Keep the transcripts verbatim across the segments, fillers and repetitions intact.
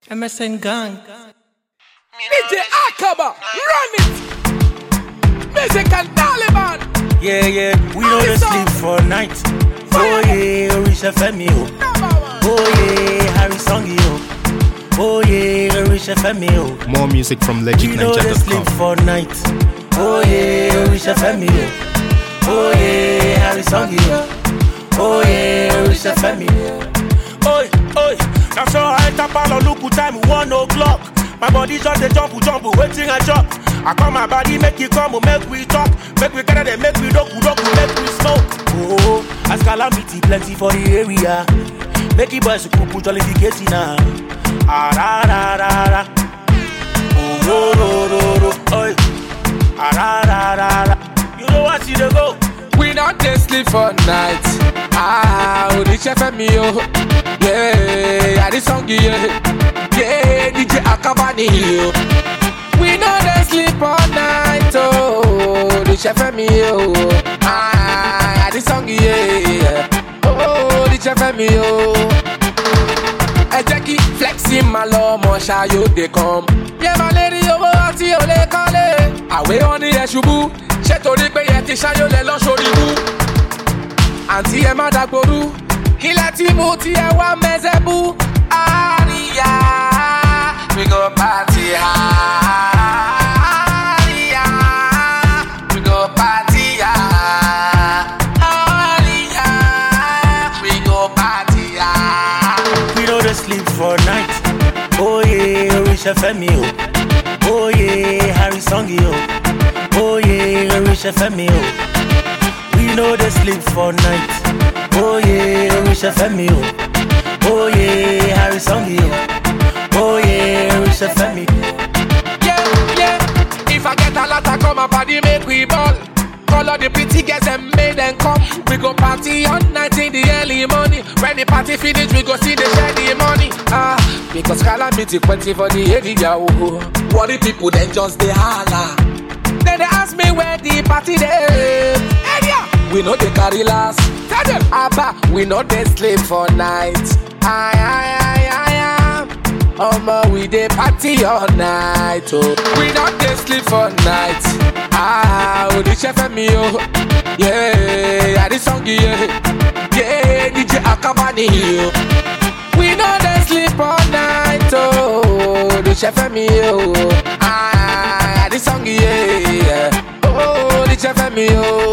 M S N Gang. D J Akaba, run it! Music and Taliban. Yeah, yeah, we know the sleep for night. Oh yeah, Orisha Femi o. Oh yeah, Harry Songi o. Oh yeah, Orisha Femi o. More music from legit We know ninja the dot sleep com. for night. Oh yeah, Orisha Femi o. Oh yeah, Harry Songi o. Oh yeah, Orisha Femi o. Oi, oi, that's how I enter palo look time one o'clock. My body just a jump, jump, waiting a chop. I call my body, make it come, make we talk. Make we gather them, make we doku, doku, make we smoke. Oh, as calamity plenty for the area. Make it boys who put jollification now. Ah, ra, ra, ra, ra. Oh, ro, ro, ro, ro. Oi. Ah, ra, ra, ra, ra. You know what you dey go? We not dey sleep for night. Ah, Orisha Femi o. Yeah, I this song yeah. Yeah, D J Akaba ni yo. We not dey sleep all night. Oh, Orisha Femi o. Ah, I this song yeah. Oh, Orisha Femi o. Ẹ jẹ́ kí flexing máa lọ ọmọ ṣayó dé kan. Yẹ máa lè rí owó àti olè kọ́lé. Àwé wọn ní ẹ ṣubú. Ṣé torí pé yẹ ti ṣayó lẹ lọ sórí mú? Àǹtí ẹ má dàgbòrú. Ilẹ̀ tí mo ti ẹ wá mẹ́sẹ̀ bú. Àríyá, we go party hard. Àríyá, we go party hard. Àríyá, we go party hard. We know the sleep for night. Oh yeah, Orisha Femi o. Oh yeah, Harry Songi o. Oh yeah, Orisha Femi o. We know the sleep for night. Oh yeah, Orisha Femi o. Oh yeah, Harry Songi o. Oh yeah, Orisha Femi. Yeah, yeah. If I get a lot, I come up body make we ball. Call all the pretty girls and make them come. We go party all night in the early morning. When the party finish, we go see the share the money. Ah, because calamity plenty for the area. Oh, what the people then just they holla. Then they ask me where the party dey. Area. We know they carry last. Tell them, Abba, we know they sleep for night. Aye, aye, aye, aye, aye. Omo, we dey party all night. Oh, we know they sleep for night. Ah, Orisha Femi o. Yeah, I this song yeah. Yeah, D J Akaba ni yo. We know they sleep all night. Oh, Orisha Femi o. Ah, I this song yeah. Oh, Orisha Femi o.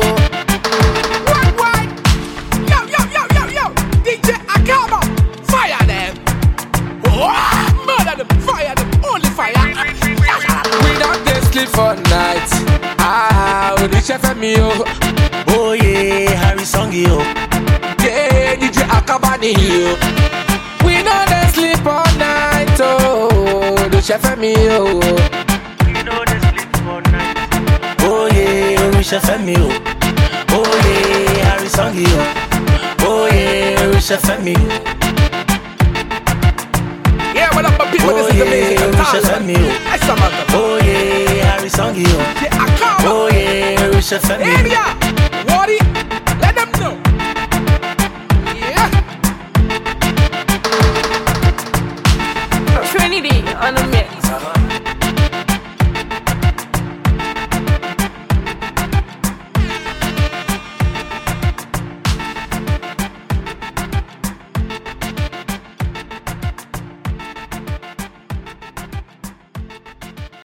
For night, ah, Orisha Femi o. Oh yeah, Harry Songi o. Yeah, D J Akaba ni yo. We know they sleep all night, oh, Orisha Femi o. We know they sleep for night. Oh yeah, Orisha Femi o. Oh yeah, Harry Songi o. Oh yeah, Orisha Femi o. Yeah, what up, my people? Oh This is the music yeah, of Orisha Thailand. Femi o. That's some of them. Oh yeah, Harry Songi o. Yeah, Akaba. Oh yeah, Orisha Femi o. Area.